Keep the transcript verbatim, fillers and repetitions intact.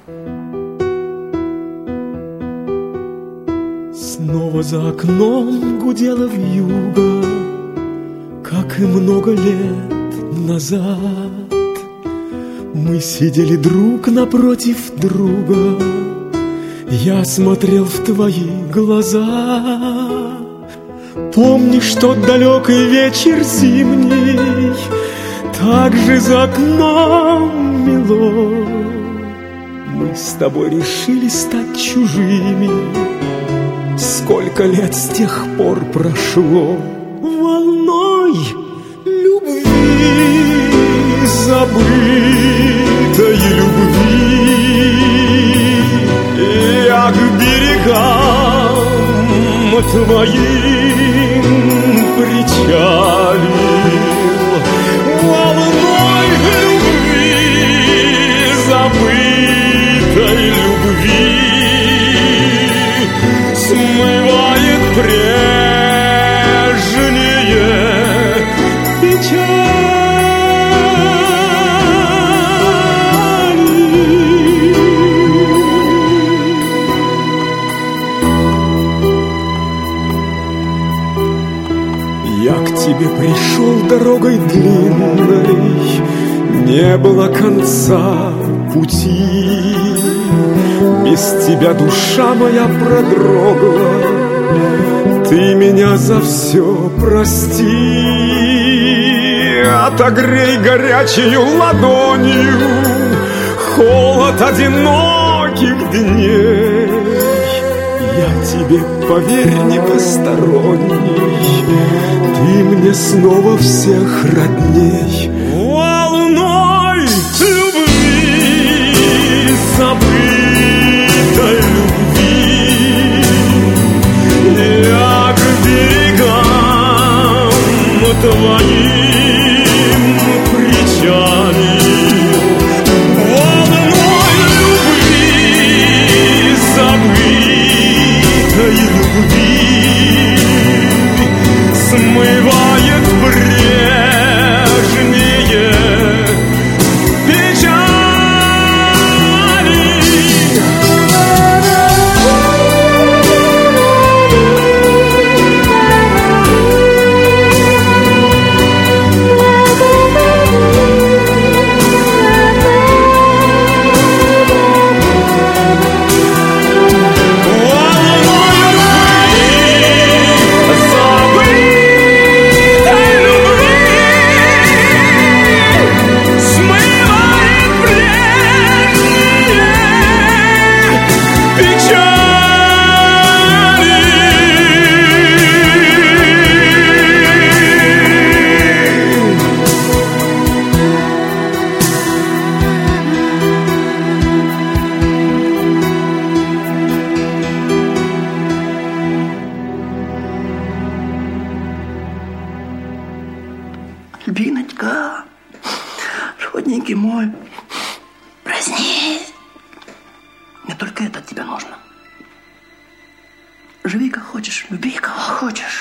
Снова за окном гудела вьюга, как и много лет назад. Мы сидели друг напротив друга, я смотрел в твои глаза. Помнишь тот далекий вечер зимний, так же за окном мело. Мы с тобой решили стать чужими, сколько лет с тех пор прошло. Волной любви, забытой любви, я к берегам твоим причалил. Волной любви, забытой любви, смывает прежние печали. Я к тебе пришел дорогой длинной, не было конца пути. Без тебя душа моя продрогла, ты меня за все прости. Отогрей горячей ладонью холод одиноких дней. Я тебе, поверь, не посторонний, ты мне снова всех родней. Волной любви, забытой любви, я к берегам твоим причалил. Волной любви, забытой любви, смывает прежние печали. Любимочка, родненький мой, проснись. Мне только это от тебя нужно. Живи как хочешь, люби кого хочешь.